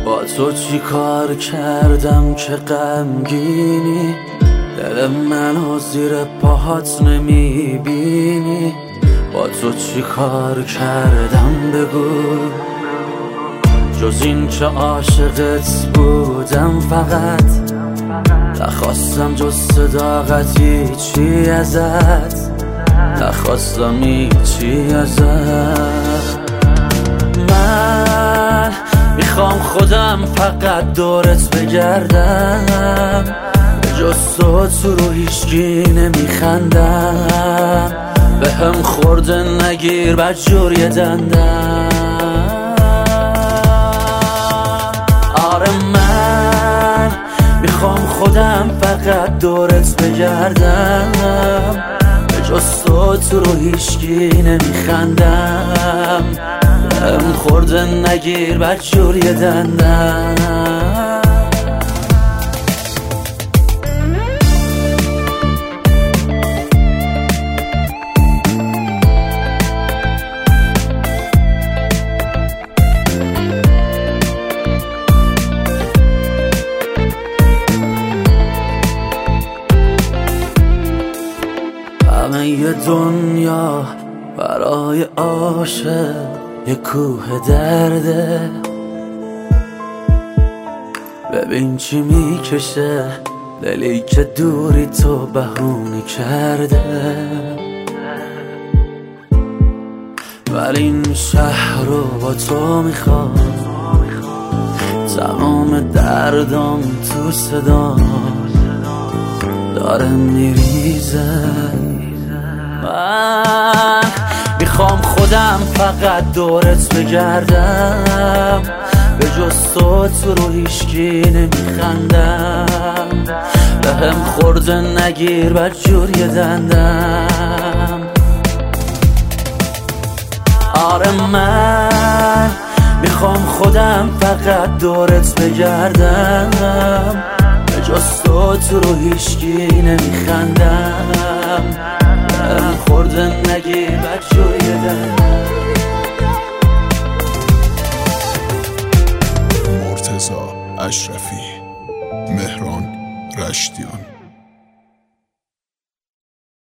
با تو چی کار کردم که غمگینی؟ دل منو زیر پاهات نمیبینی؟ با تو چی کار کردم بگو، جز این که عاشقت بودم فقط. نخواستم جز صداقت هیچی ازت، نخواستم هیچی ازت. من میخوام خودم فقط دورت بگردم، جز تو رو هیچکی نمیخندم. به هم خورده نگیر بدجور یه دندم. آره من میخوام خودم فقط دورت بگردم، جز تو رو هیچکی نمیخندم. به هم خورده نگیر بدجور یه دندم. همه یه دنیا برای عاشق یه کوه درده. ببین چی میکشه دلی که دوری تو بهونه کرده. ولی این شهر رو با تو میخوام، تمام دردم تو صدا داره میریزه. من میخوام خودم فقط دورت بگردم، به جز تو رو هیچکی نمیخندم. به هم خورده نگیر بدجور یه دندم. آره من میخوام خودم فقط دورت بگردم، به جز تو رو هیچکی نمیخندم. خورده نگیر بدجور یه دندم. مرتضی اشرفی، مهران رشتیان.